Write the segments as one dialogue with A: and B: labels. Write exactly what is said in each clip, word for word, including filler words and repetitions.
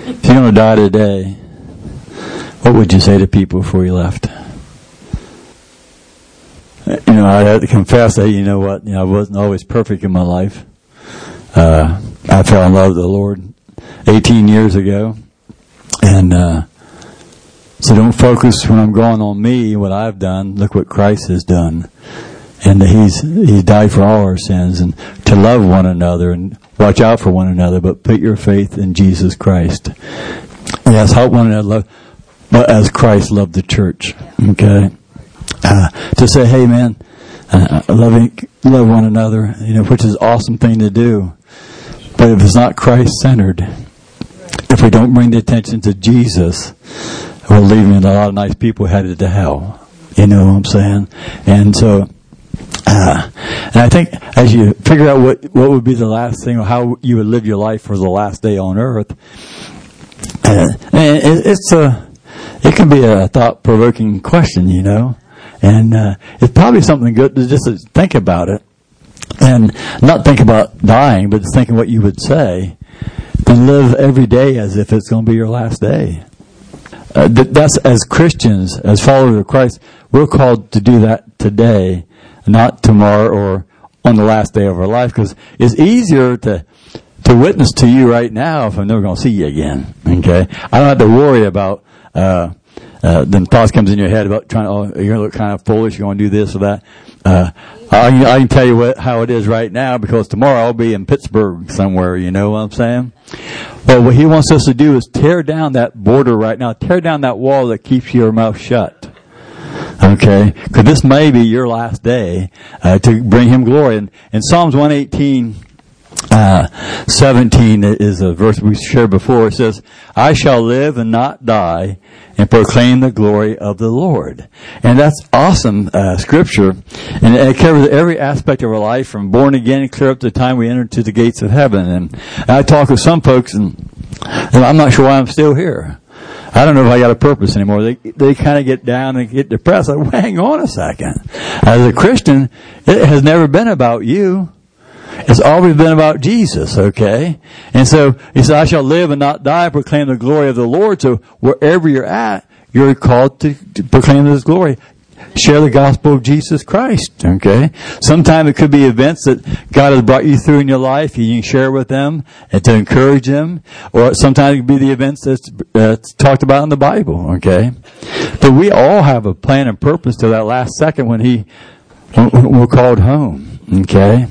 A: if you're going to die today, what would you say to people before you left? You know, I had to confess that, you know what, you know, I wasn't always perfect in my life. Uh, I fell in love with the Lord eighteen years ago. And, uh, so don't focus when I'm going on me, what I've done. Look what Christ has done. And that he's, he's died for all our sins, and to love one another and watch out for one another, but put your faith in Jesus Christ. Yes, help one another love, but as Christ loved the church. Okay? Uh, to say, hey man, uh, loving, love one another, you know, which is an awesome thing to do. But if it's not Christ-centered, if we don't bring the attention to Jesus, we're leaving a lot of nice people headed to hell. You know what I'm saying? And so, uh, and I think as you figure out what, what would be the last thing, or how you would live your life for the last day on earth, uh, and it, it's a, it can be a thought-provoking question, you know. And uh, it's probably something good to just think about it. And not think about dying, but just thinking what you would say. And live every day as if it's going to be your last day. Uh, th- that's as Christians, as followers of Christ, we're called to do that today, not tomorrow or on the last day of our life. Because it's easier to to witness to you right now if I'm never going to see you again. Okay? I don't have to worry about... Uh, Uh, then thoughts comes in your head about trying to, oh, you're going to look kind of foolish, you're going to do this or that. Uh, I, can, I can tell you what, how it is right now, because tomorrow I'll be in Pittsburgh somewhere, you know what I'm saying? Well, what he wants us to do is tear down that border right now, tear down that wall that keeps your mouth shut. Okay? Because this may be your last day uh, to bring him glory. And in Psalms one eighteen, Uh, seventeen is a verse we shared before. It says, I shall live and not die and proclaim the glory of the Lord. And that's awesome uh, scripture. And it covers every aspect of our life, from born again clear up to the time we enter to the gates of heaven. And I talk with some folks, and, and I'm not sure why I'm still here. I don't know if I got a purpose anymore. They they kind of get down and get depressed. Like, well, hang on a second. As a Christian, it has never been about you. It's always been about Jesus, okay? And so, he said, I shall live and not die, proclaim the glory of the Lord. So, wherever you're at, you're called to, to proclaim His glory. Share the gospel of Jesus Christ, okay? Sometimes it could be events that God has brought you through in your life. You can share with them and to encourage them. Or sometimes it could be the events that's, that's talked about in the Bible, okay? But we all have a plan and purpose to that last second when He, when we're called home, okay?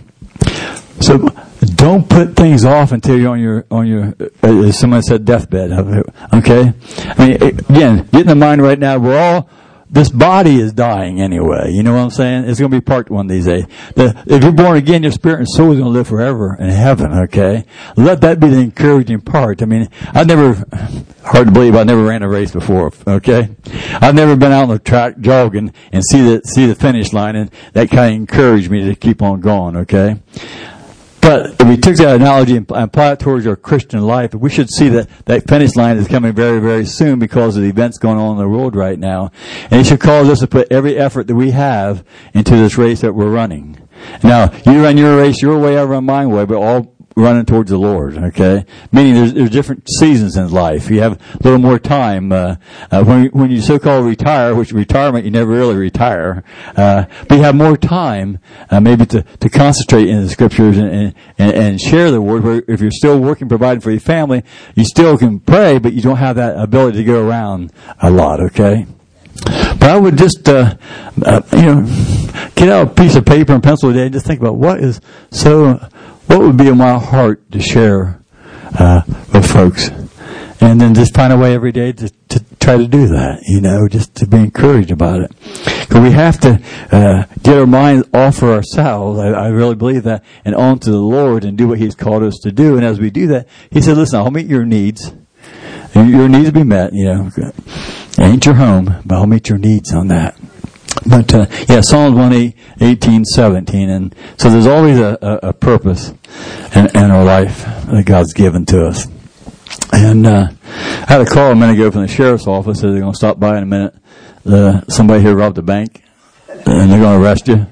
A: So don't put things off until you're on your, on your, uh, as someone said, deathbed. Okay? I mean, again, get in the mind right now, we're all, this body is dying anyway. You know what I'm saying? It's going to be parked one of these days. The, if you're born again, your spirit and soul is going to live forever in heaven, okay? Let that be the encouraging part. I mean, I've never, hard to believe, I never ran a race before, okay? I've never been out on the track jogging and see the, see the finish line, and that kind of encouraged me to keep on going, okay? But if we took that analogy and apply it towards our Christian life, we should see that that finish line is coming very, very soon because of the events going on in the world right now. And it should cause us to put every effort that we have into this race that we're running. Now, you run your race your way, I run my way, but all running towards the Lord, okay? Meaning there's, there's different seasons in life. You have a little more time. Uh, uh, when, when you so-called retire, which retirement, you never really retire, uh, but you have more time, uh, maybe to, to concentrate in the scriptures and, and, and share the word. Where if you're still working, providing for your family, you still can pray, but you don't have that ability to go around a lot, okay? But I would just, uh, uh, you know, get out a piece of paper and pencil today and just think about what is so, what would be in my heart to share uh, with folks, and then just find a way every day to, to try to do that. You know, just to be encouraged about it. Because we have to uh, get our minds off of ourselves. I, I really believe that, and on to the Lord and do what He's called us to do. And as we do that, He said, "Listen, I'll meet your needs. Your needs will be met. You know, it ain't your home, but I'll meet your needs on that." But, uh, yeah, Psalms one eighteen, seventeen. And so there's always a, a, a purpose in, in our life that God's given to us. And, uh, I had a call a minute ago from the sheriff's office. Said they're going to stop by in a minute. Uh, somebody here robbed a bank, and they're going to arrest you.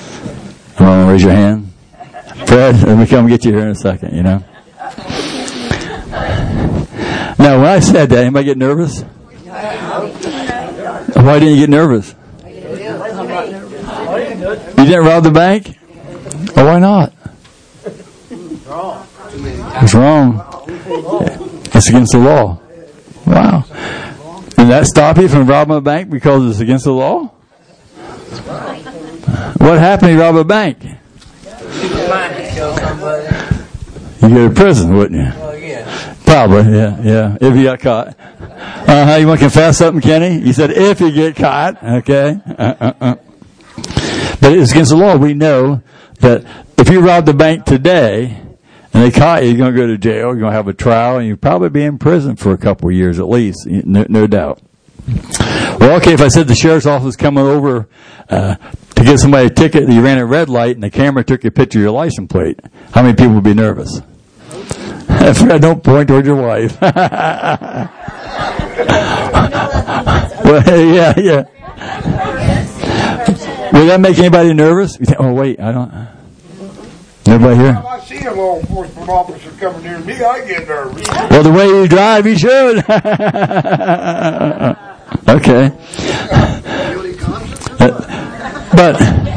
A: I'm going to raise your hand. Fred, let me come get you here in a second, you know. Now, Now, when I said that, anybody get nervous? Why didn't you get nervous? You didn't rob the bank? Oh, why not? It's wrong. It's against the law. Wow. Did that stop you from robbing a bank because it's against the law? What happened if you rob a bank? You go to prison, wouldn't you? Probably, yeah, yeah. If you got caught. Uh-huh. You want to confess something, Kenny? You said if you get caught, okay? Uh-uh-uh. But it's against the law. We know that if you rob the bank today and they caught you, you're going to go to jail, you're going to have a trial, and you'll probably be in prison for a couple of years at least, no, no doubt. Well, okay, if I said the sheriff's office coming over uh, to give somebody a ticket, you ran a red light, and the camera took a picture of your license plate, how many people would be nervous? Fred, don't point toward your wife. Well, yeah, yeah. Will that make anybody nervous? You think, oh, wait, I don't... Nobody here?
B: If I see a law enforcement officer coming near me, I get nervous.
A: Well, the way you drive, you should. Okay. But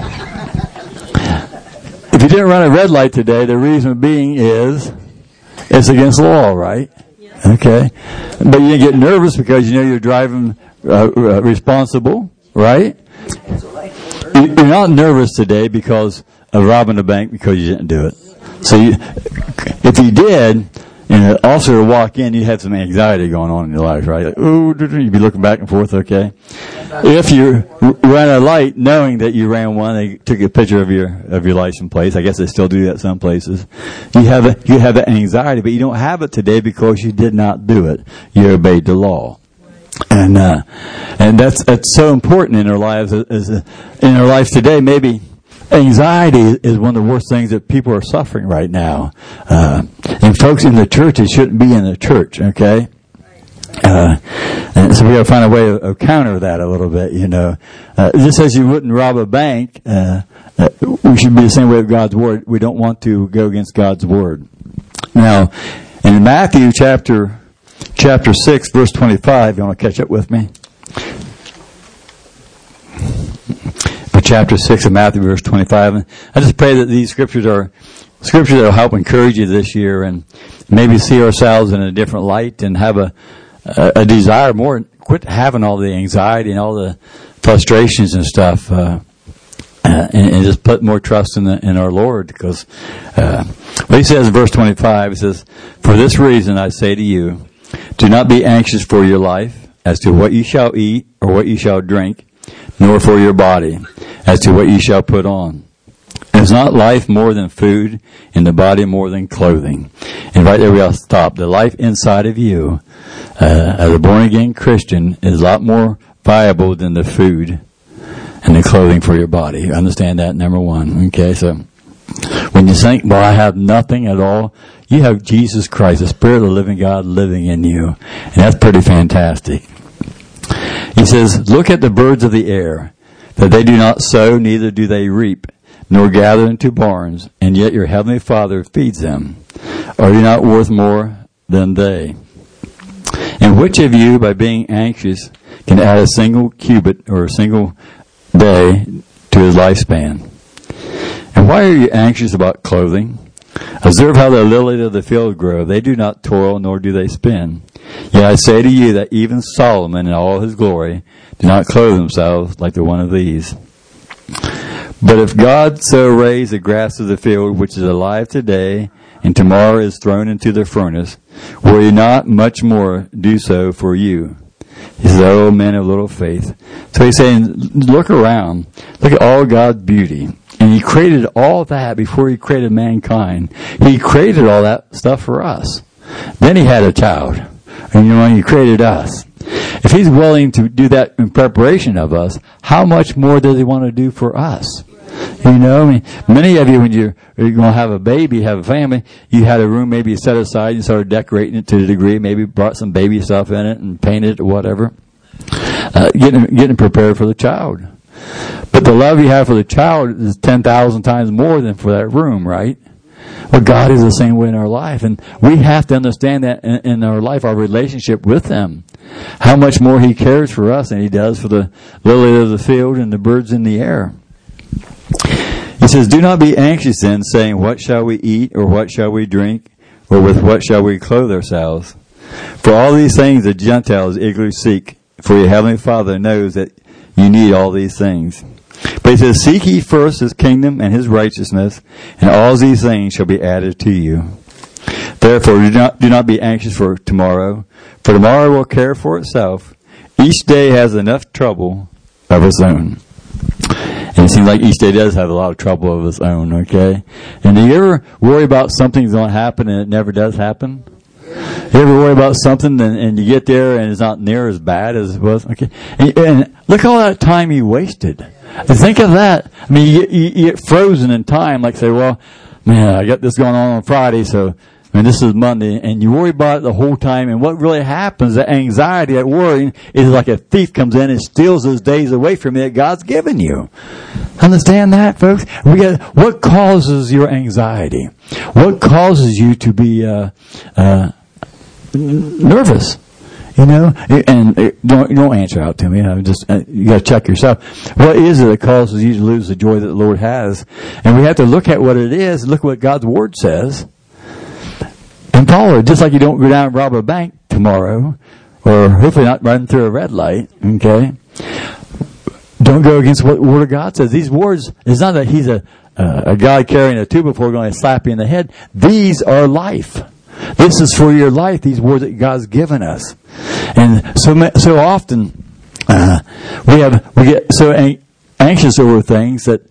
A: if you didn't run a red light today, the reason being is it's against the law, right? Okay. But you didn't get nervous because you know you're driving uh, uh, responsible, right? You're not nervous today because of robbing a bank because you didn't do it. So you, if you did, and an officer would walk in, you had some anxiety going on in your life, right? Like, ooh, you'd be looking back and forth, okay? If you ran a light knowing that you ran one, they took a picture of your of your license plate. I guess they still do that some places. You have a, you have that anxiety, but you don't have it today because you did not do it. You obeyed the law. And uh, and that's that's so important in our lives. As, as in our life today, maybe anxiety is one of the worst things that people are suffering right now. Uh, and folks in the church, it shouldn't be in the church, okay? Uh, and so we got to find a way of, of counter that a little bit, you know. Uh, just as you wouldn't rob a bank, uh, uh, we should be the same way with God's Word. We don't want to go against God's Word. Now, in Matthew chapter chapter six, verse twenty-five, you want to catch up with me? Chapter six of Matthew, verse twenty-five. And I just pray that these scriptures are scriptures that will help encourage you this year and maybe see ourselves in a different light and have a, a, a desire more, quit having all the anxiety and all the frustrations and stuff, uh, uh, and, and just put more trust in the, in our Lord. Because uh, what he says in verse twenty-five, he says, "For this reason I say to you, do not be anxious for your life as to what you shall eat or what you shall drink, nor for your body as to what ye shall put on. Is not life more than food, and the body more than clothing?" And right there we all stop. The life inside of you, uh, as a born-again Christian, is a lot more valuable than the food and the clothing for your body. You understand that, number one. Okay, so when you think, well, I have nothing at all, you have Jesus Christ, the Spirit of the living God, living in you. And that's pretty fantastic. He says, "Look at the birds of the air, that they do not sow, neither do they reap, nor gather into barns, and yet your heavenly Father feeds them. Are you not worth more than they? And which of you, by being anxious, can add a single cubit or a single day to his lifespan? And why are you anxious about clothing? Observe how the lilies of the field grow. They do not toil, nor do they spin. Yet I say to you that even Solomon in all his glory did not clothe himself like the one of these. But if God so raise the grass of the field, which is alive today, and tomorrow is thrown into the furnace, will he not much more do so for you? He says, "Oh, men of little faith." So he's saying, look around. Look at all God's beauty. And he created all that before he created mankind. He created all that stuff for us. Then he had a child. And you know, he created us. If he's willing to do that in preparation of us, how much more does he want to do for us? You know, I mean, many of you, when you're, you're going to have a baby, have a family, you had a room maybe set aside and started decorating it to a degree, maybe brought some baby stuff in it and painted it or whatever, uh, getting, getting prepared for the child. But the love you have for the child is ten thousand times more than for that room, right? Well, God is the same way in our life, and we have to understand that in, in our life, our relationship with Him, how much more He cares for us than He does for the lily of the field and the birds in the air. He says, do not be anxious then, saying, what shall we eat, or what shall we drink, or with what shall we clothe ourselves? For all these things the Gentiles eagerly seek, for your heavenly Father knows that you need all these things. But he says, seek ye first His kingdom and His righteousness, and all these things shall be added to you. Therefore, do not, do not be anxious for tomorrow, for tomorrow will care for itself. Each day has enough trouble of its own. And it seems like each day does have a lot of trouble of its own, okay? And do you ever worry about something's going to happen and it never does happen? You ever worry about something and, and you get there and it's not near as bad as it was? Okay, and, and look at all that time you wasted. Think of that. I mean, you, you, you get frozen in time. Like say, well, man, I got this going on on Friday, so I mean, this is Monday, and you worry about it the whole time. And what really happens, that anxiety, that worrying, is like a thief comes in and steals those days away from you that God's given you. Understand that, folks? We got what causes your anxiety? What causes you to be uh, uh, nervous? You know, and don't don't answer out to me. I just uh, you got to check yourself. What is it that causes you to lose the joy that the Lord has? And we have to look at what it is. Look what God's Word says, and follow it. Just like you don't go down and rob a bank tomorrow, or hopefully not run through a red light. Okay, don't go against what the Word of God says. These words, it's not that He's a uh, a guy carrying a tube before going to slap you in the head. These are life. This is for your life, these words that God's given us. And so so often, uh, we have we get so an- anxious over things that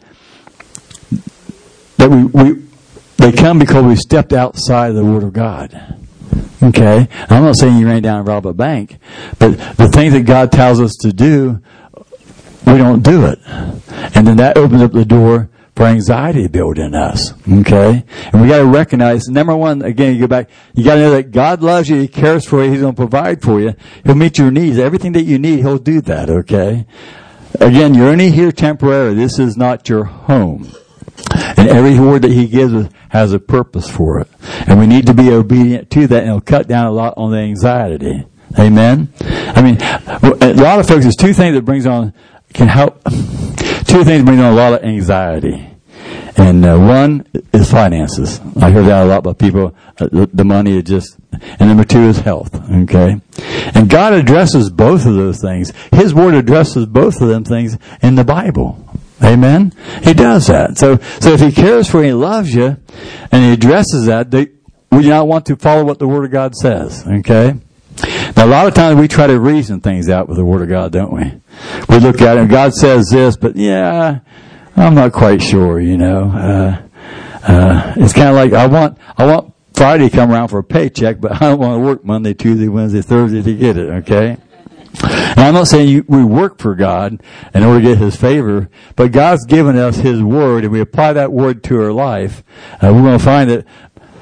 A: that we, we they come because we stepped outside of the Word of God. Okay? I'm not saying you ran down and robbed a bank, but the things that God tells us to do, we don't do it. And then that opens up the door for anxiety to build in us. Okay? And we got to recognize, number one, again, you go back, you got to know that God loves you, He cares for you, He's going to provide for you. He'll meet your needs. Everything that you need, He'll do that, okay? Again, you're only here temporarily. This is not your home. And every word that He gives us has a purpose for it. And we need to be obedient to that, and it'll cut down a lot on the anxiety. Amen? I mean, a lot of folks, there's two things that brings on, can help, two things bring on a lot of anxiety. And uh, one is finances. I hear that a lot about people. Uh, the, the money is just, and number two is health. Okay, and God addresses both of those things. His Word addresses both of them things in the Bible. Amen. He does that. So, so if He cares for you, He loves you, and He addresses that, they, we do not want to follow what the Word of God says. Okay. Now, a lot of times we try to reason things out with the Word of God, don't we? We look at it, and God says this, but yeah, I'm not quite sure, you know. Uh, uh, it's kind of like I want, I want Friday to come around for a paycheck, but I don't want to work Monday, Tuesday, Wednesday, Thursday to get it, okay? And I'm not saying you, we work for God in order to get His favor, but God's given us His Word, and we apply that Word to our life. Uh, we're going to find that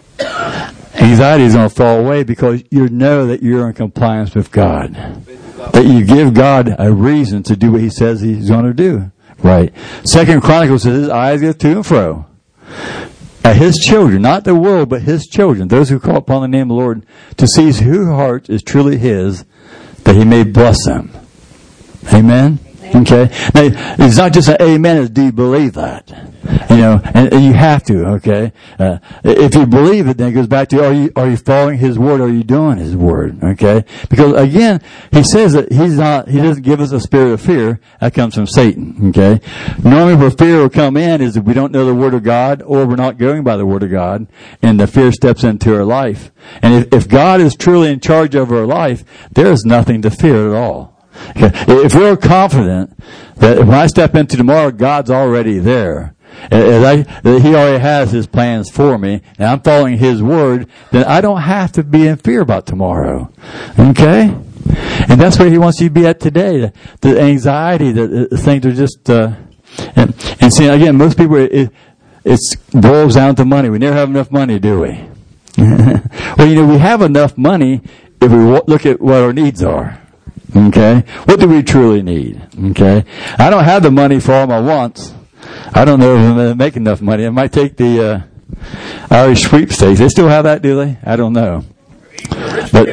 A: anxiety is going to fall away because you know that you're in compliance with God. That you give God a reason to do what He says He's going to do. Right. Second Chronicles says His eyes go to and fro at His children, not the world, but His children, those who call upon the name of the Lord, to seize whose heart is truly His, that He may bless them. Amen? Okay? Now, it's not just an amen, it's do you believe that? You know, and, and you have to, okay? Uh, if you believe it, then it goes back to, are you, are you following His Word? Are you doing His Word? Okay? Because again, He says that He's not, He doesn't give us a spirit of fear. That comes from Satan, okay? Normally where fear will come in is if we don't know the Word of God, or we're not going by the Word of God, and the fear steps into our life. And if, if God is truly in charge of our life, there is nothing to fear at all. Okay. If we're confident that when I step into tomorrow, God's already there, and I, that He already has His plans for me, and I'm following His Word, then I don't have to be in fear about tomorrow. Okay? And that's where He wants you to be at today. The, the anxiety, the, the things are just, uh, and, and see, again, most people, it, it boils down to money. We never have enough money, do we? Well, you know, we have enough money if we look at what our needs are. Okay? What do we truly need? Okay? I don't have the money for all my wants. I don't know if I'm going to make enough money. I might take the, uh, Irish sweepstakes. They still have that, do they? I don't know. But,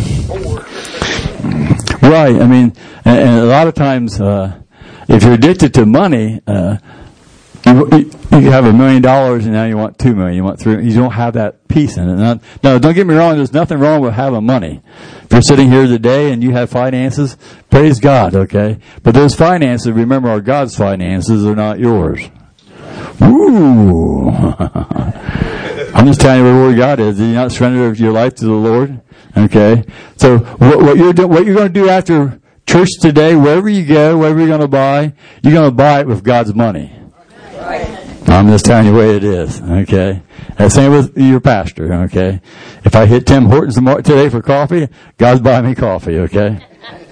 A: right. I mean, and, and a lot of times, uh, if you're addicted to money, uh, you, you have a million dollars and now you want two million. You want three. You don't have that peace in it. Now, no, don't get me wrong. There's nothing wrong with having money. If you're sitting here today and you have finances, praise God. Okay, but those finances, remember, are God's finances. They're not yours. Ooh. I'm just telling you what the Word of God is. Did you not surrender your life to the Lord? Okay. So what, what you're do, what you're going to do after church today, wherever you go, whatever you're going to buy, you're going to buy it with God's money. I'm just telling you the way it is. Okay. And same with your pastor. Okay. If I hit Tim Hortons today for coffee, God's buying me coffee. Okay.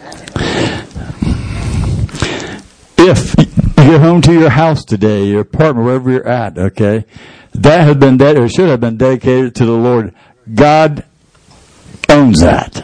A: If you get home to your house today, your apartment, wherever you're at, okay, that has been dead, or should have been dedicated to the Lord. God owns that.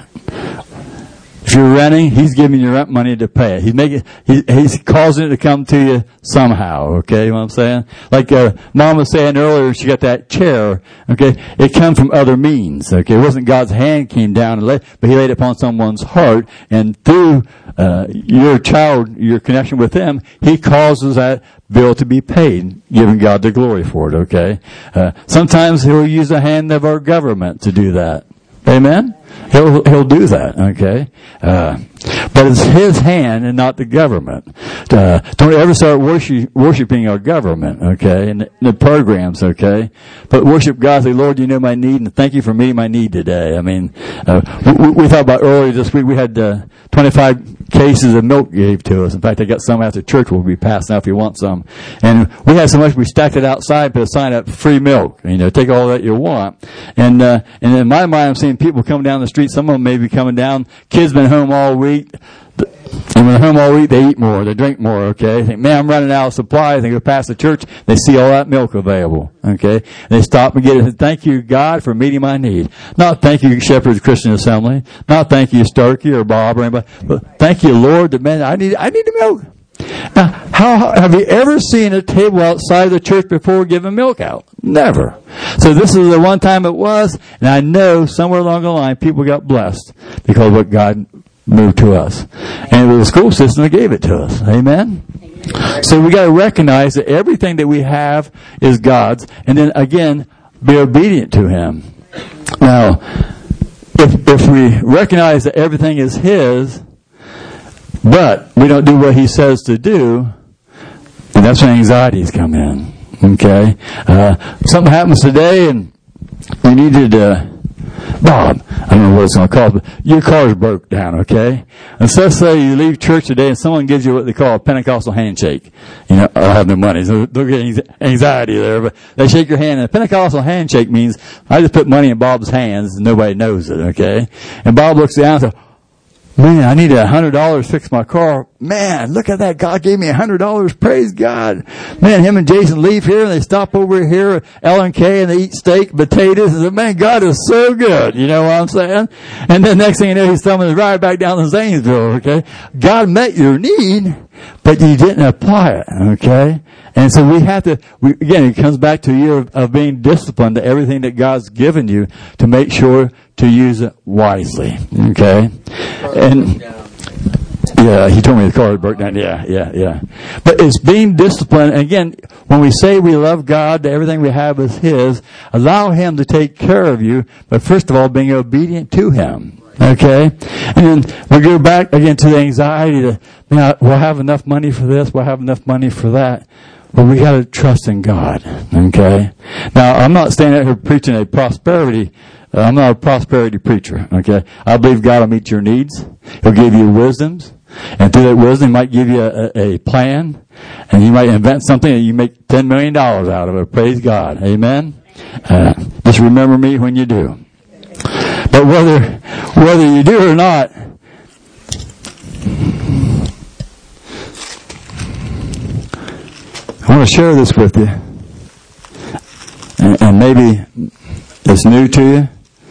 A: If you're renting, He's giving you rent money to pay it. He's making, he, He's causing it to come to you somehow. Okay, you know what I'm saying? Like uh, Mom was saying earlier, she got that chair. Okay, it came from other means. Okay, it wasn't God's hand came down and laid, but He laid it upon someone's heart, and through uh, your child, your connection with Him, He causes that bill to be paid, giving God the glory for it. Okay, uh, sometimes He'll use the hand of our government to do that. Amen. He'll he'll do that, okay? Uh, but it's His hand and not the government. Uh, don't ever start worship, worshiping our government, okay, and the, the programs, okay? But worship God. Say, Lord, you know my need, and thank you for meeting my need today. I mean, uh, we, we thought about earlier this week. We had uh, twenty-five cases of milk gave to us. In fact, I got some after church. We'll be passing out if you want some. And we had so much we stacked it outside, put a sign up, free milk. You know, take all that you want. And uh, and in my mind, I'm seeing people coming down the street. Some of them may be coming down. Kids been home all week. And when they're home all week, they eat more, they drink more, okay? They think, man, I'm running out of supplies. They go past the church, they see all that milk available, okay? And they stop and get it. Thank you, God, for meeting my need. Not thank you, Shepherd's Christian Assembly. Not thank you, Starkey or Bob or anybody. But thank you, Lord, that, man, I need, I need the milk. Now, how, have you ever seen a table outside the church before giving milk out? Never. So this is the one time it was, and I know somewhere along the line people got blessed because of what God moved to us. And it was the school system that gave it to us. Amen? So we got to recognize that everything that we have is God's, and then again, be obedient to Him. Now, if, if we recognize that everything is His, but we don't do what He says to do, and that's when anxieties come in. Okay? Uh, something happens today and we needed, uh, Bob, I don't know what it's going to cost, but your car's broke down, okay? And so say you leave church today and someone gives you what they call a Pentecostal handshake. You know, I don't have no money, so they'll get anxiety there, but they shake your hand. And a Pentecostal handshake means I just put money in Bob's hands and nobody knows it, okay? And Bob looks down and says, man, I need a hundred dollars to fix my car. Man, look at that. God gave me a hundred dollars. Praise God. Man, him and Jason leave here and they stop over here at L and K and they eat steak, potatoes. And say, man, God is so good. You know what I'm saying? And then next thing you know, he's thumbing his ride back down to Zanesville, okay? God met your need, but you didn't apply it, okay? And so we have to, we, again, it comes back to a year of, of being disciplined to everything that God's given you to make sure to use it wisely, okay? And, yeah, he told me the car broke down. Yeah, yeah, yeah. But it's being disciplined. Again, when we say we love God, that everything we have is His, allow Him to take care of you, but first of all, being obedient to Him. Okay? And then we go back again to the anxiety that, man, we'll have enough money for this, we'll have enough money for that. But we gotta trust in God. Okay? Now, I'm not standing out here preaching a prosperity, uh, I'm not a prosperity preacher. Okay? I believe God will meet your needs. He'll give you wisdoms. And through that wisdom, He might give you a, a plan. And you might invent something and you make ten million dollars out of it. Praise God. Amen? Uh, just remember me when you do. But whether, whether you do or not, I want to share this with you. And, and maybe it's new to you.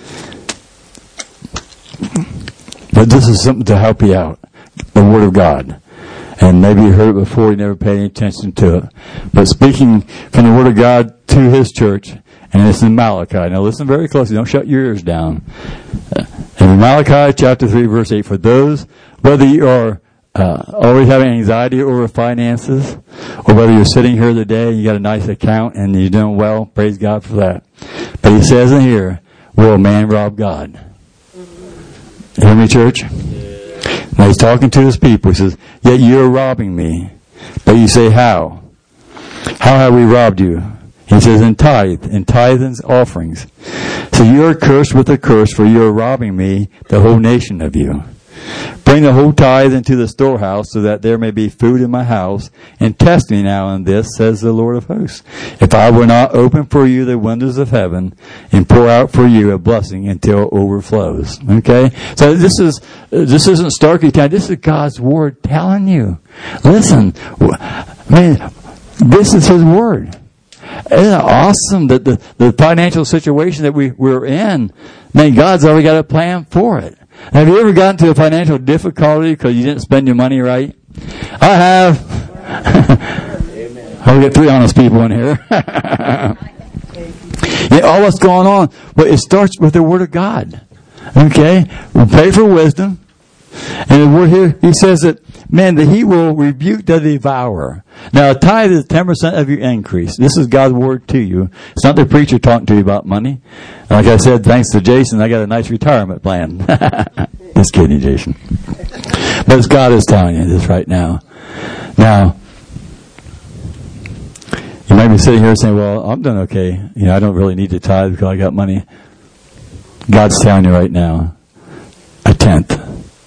A: But this is something to help you out. The Word of God. And maybe you heard it before, you never paid any attention to it. But speaking from the Word of God to His church, And it's in Malachi. Now listen very closely. Don't shut your ears down. In Malachi chapter three, verse eight, for those, whether you are uh, always having anxiety over finances, or whether you're sitting here today and you got a nice account and you're doing well, praise God for that. But he says in here, will a man rob God? You hear me, church? Now he's talking to his people. He says, yet you're robbing me. But you say, how? How have we robbed you? He says, in tithe, in tithe and offerings. So you are cursed with a curse, for you are robbing me, the whole nation of you. Bring the whole tithe into the storehouse, so that there may be food in my house, and test me now in this, says the Lord of hosts. If I will not open for you the windows of heaven, and pour out for you a blessing until it overflows. Okay? So this is, this isn't Starkey Town. This is God's Word telling you. Listen, man, this is His Word. Isn't it awesome that the, the financial situation that we, we're in, man, God's already got a plan for it. Have you ever gotten to a financial difficulty because you didn't spend your money right? I have. I'll get three honest people in here. Yeah, all that's going on, but it starts with the Word of God. Okay? We pray for wisdom. And the word here, he says that, man, that he will rebuke the devourer. Now, a tithe is ten percent of your increase. This is God's word to you. It's not the preacher talking to you about money. Like I said, thanks to Jason, I got a nice retirement plan. Just kidding, Jason. But it's God is telling you this right now. Now, you might be sitting here saying, well, I'm doing okay. You know, I don't really need to tithe because I got money. God's telling you right now, a tenth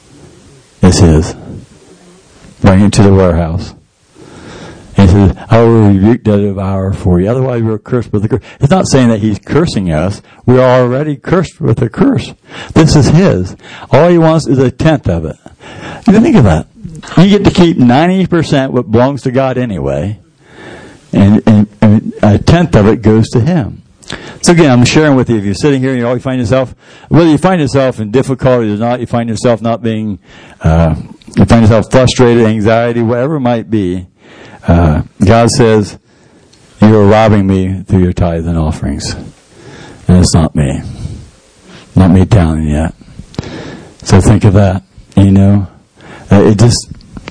A: is His. Bring it to the warehouse. And He says, I will rebuke the devourer for you. Otherwise, we're cursed with a curse. It's not saying that He's cursing us. We are already cursed with a curse. This is His. All He wants is a tenth of it. You think of that. You get to keep ninety percent what belongs to God anyway. And, and, and a tenth of it goes to Him. So again, I'm sharing with you, if you're sitting here and you always find yourself, whether you find yourself in difficulty or not, you find yourself not being, uh, you find yourself frustrated, anxiety, whatever it might be, uh, God says, you are robbing me through your tithes and offerings. And it's not me. Not me telling you yet. So think of that, you know. Uh, it just,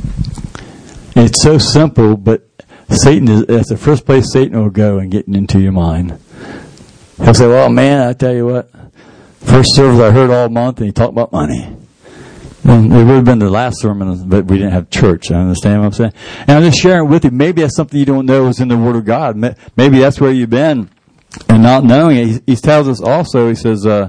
A: it's so simple, but Satan is, that's the first place Satan will go in getting into your mind. He'll say, well, man, I tell you what, first service I heard all month, and he talked about money. And it would have been the last sermon, but we didn't have church. I understand what I'm saying? And I'm just sharing with you, maybe that's something you don't know is in the Word of God. Maybe that's where you've been and not knowing it. He, he tells us also, he says, uh,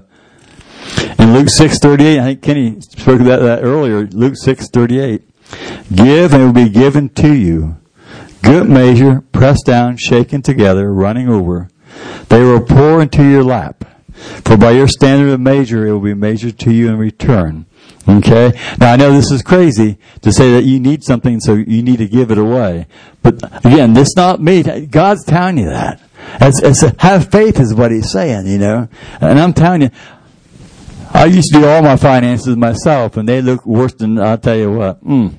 A: in Luke six thirty-eight, I think Kenny spoke about that earlier, Luke six thirty-eight, give and it will be given to you. Good measure, pressed down, shaken together, running over. They will pour into your lap. For by your standard of measure, it will be measured to you in return. Okay? Now, I know this is crazy to say that you need something, so you need to give it away. But again, this is not me. God's telling you that. It's, it's a, have faith is what He's saying, you know. And I'm telling you, I used to do all my finances myself, and they look worse than, I'll tell you what. Mm.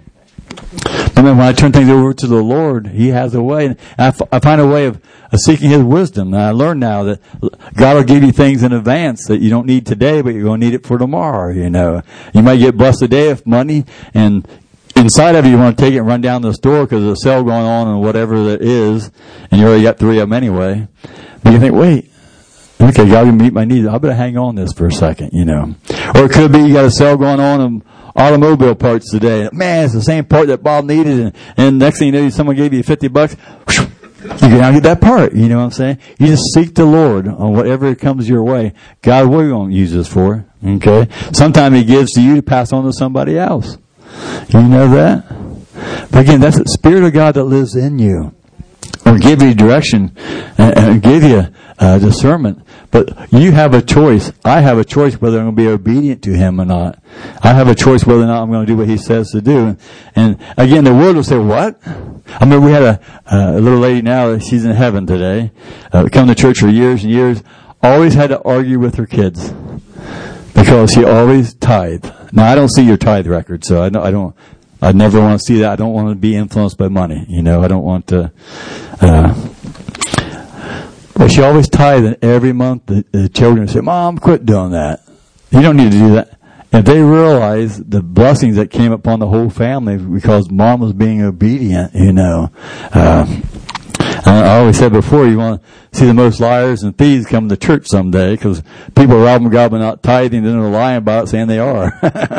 A: But then when I turn things over to the Lord, He has a way. And I, f- I find a way of, of seeking His wisdom. And I learn now that God will give you things in advance that you don't need today, but you're going to need it for tomorrow, you know. You might get blessed today with money, and inside of you, you want to take it and run down to the store because there's a sale going on and whatever that is, and you already got three of them anyway. But you think, wait, okay, God will meet my needs. I better hang on this for a second, you know. Or it could be you got a sale going on and automobile parts today. Man, it's the same part that Bob needed, and, and next thing you know, someone gave you fifty bucks. You can now get that part. You know what I'm saying? You just seek the Lord on whatever comes your way. God, what are you going to use this for? Okay? Sometimes He gives to you to pass on to somebody else. You know that? But again, that's the Spirit of God that lives in you. Will give you direction and, and give you uh, discernment. But you have a choice. I have a choice whether I'm going to be obedient to Him or not. I have a choice whether or not I'm going to do what He says to do. And again, the world will say, what? I remember we had a, uh, a little lady now, she's in heaven today, uh, come to church for years and years, always had to argue with her kids because she always tithed. Now, I don't see your tithe record, so I don't, I don't, I never want to see that. I don't want to be influenced by money. You know, I don't want to, uh, Well, she always tithed, and every month the, the children would say, Mom, quit doing that. You don't need to do that. And they realized the blessings that came upon the whole family because Mom was being obedient, you know. Uh, I always said before, you want to see the most liars and thieves come to church someday because people are robbing God but not tithing, then they're lying about it saying they are.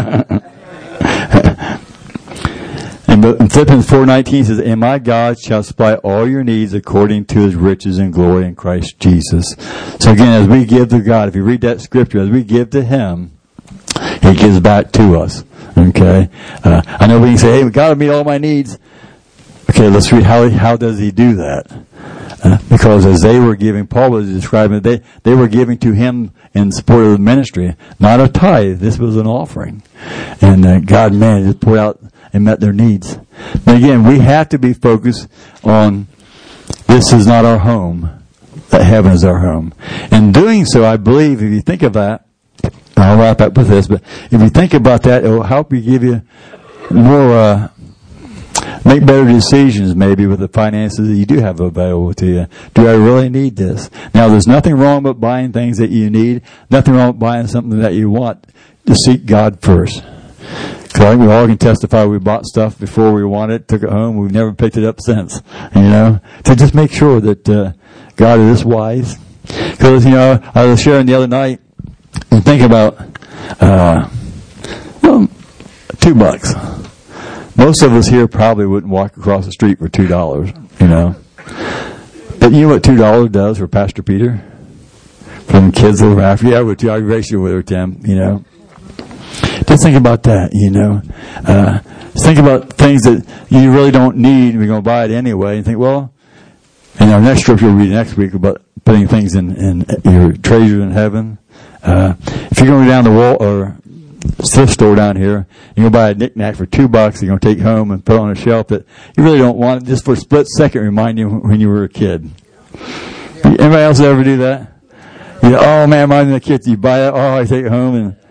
A: And Philippians four nineteen says, and my God shall supply all your needs according to his riches and glory in Christ Jesus. So again, as we give to God, if you read that scripture, as we give to him, he gives back to us. Okay? Uh, I know we can say, hey, God will meet all my needs. Okay, let's read how how does he do that? Uh, because as they were giving, Paul was describing, they, they were giving to him in support of the ministry, not a tithe. This was an offering. And uh, God, man, just poured out and met their needs. But again, we have to be focused on this is not our home, that heaven is our home. In doing so, I believe, if you think of that, I'll wrap up with this, but if you think about that, it will help you give you more, uh, make better decisions maybe with the finances that you do have available to you. Do I really need this? Now, there's nothing wrong with buying things that you need, nothing wrong with buying something that you want. To seek God first. Because I think we all can testify we bought stuff before we wanted it, took it home, we've never picked it up since. You know, to just make sure that uh, God is wise. Because, you know, I was sharing the other night and think about uh, well, two bucks. Most of us here probably wouldn't walk across the street for two dollars, you know. But you know what two dollars does for Pastor Peter? For the kids over after, yeah, with you, I race you with her, Tim, you know. Just think about that, you know. Uh, think about things that you really don't need. We're going to buy it anyway. And think, well, in our next scripture we'll read next week about putting things in, in your treasure in heaven. Uh, if you're going to go down the wall or thrift store down here, you're going to buy a knick-knack for two bucks. You're going to take home and put it on a shelf that you really don't want. Just for a split second, remind you when you were a kid. Anybody else ever do that? You know, oh man, mine the kids. You buy it. Oh, I take it home and.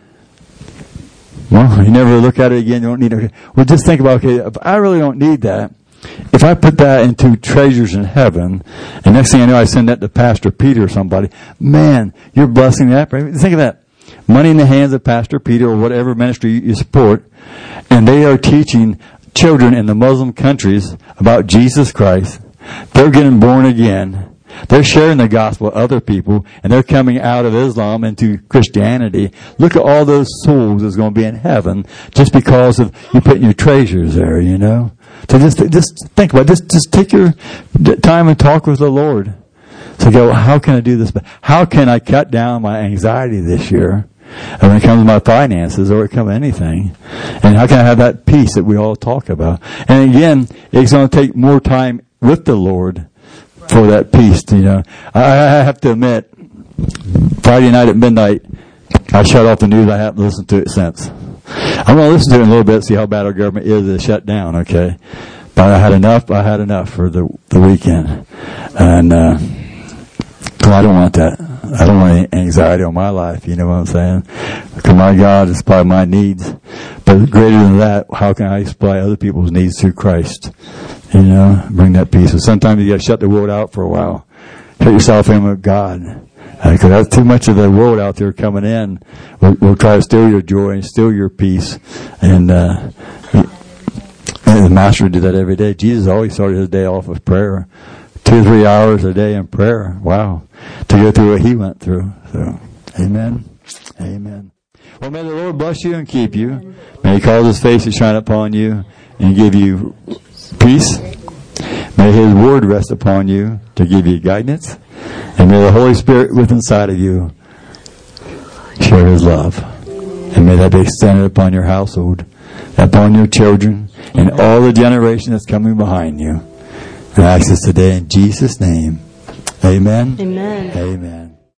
A: Well, you never look at it again. You don't need it. Well, just think about, okay, if I really don't need that, if I put that into treasures in heaven, and next thing I know, I send that to Pastor Peter or somebody, man, you're blessing that. Think of that. Money in the hands of Pastor Peter or whatever ministry you support, and they are teaching children in the Muslim countries about Jesus Christ. They're getting born again. They're sharing the gospel with other people, and they're coming out of Islam into Christianity. Look at all those souls that's going to be in heaven just because of you putting your treasures there, you know. So just just think about it. Just, just take your time and talk with the Lord. So go, how can I do this? How can I cut down my anxiety this year? And when it comes to my finances or it comes to anything. And how can I have that peace that we all talk about? And again, it's going to take more time with the Lord for that peace, you know. I have to admit, Friday night at midnight, I shut off the news. I haven't listened to it since. I'm going to listen to it in a little bit, see how bad our government is to shut down, okay? But I had enough. I had enough for the the weekend. And uh, I don't want that. I don't want any anxiety on my life, you know what I'm saying? Because my God is supply my needs. But greater than that, how can I supply other people's needs through Christ? You know, bring that peace. So sometimes you got to shut the world out for a while. Shut yourself in with God. Because uh, that's too much of the world out there coming in. We'll, we'll try to steal your joy and steal your peace. And, uh, and the Master did that every day. Jesus always started his day off with prayer. Two or three hours a day in prayer. Wow. To go through what he went through. So, amen. Amen. Well, may the Lord bless you and keep you. May he cause his face to shine upon you and give you peace. May his word rest upon you to give you guidance. And may the Holy Spirit within inside of you share his love. And may that be extended upon your household, upon your children, and all the generation that's coming behind you. And I ask this today in Jesus' name. Amen.
C: Amen.
A: Amen.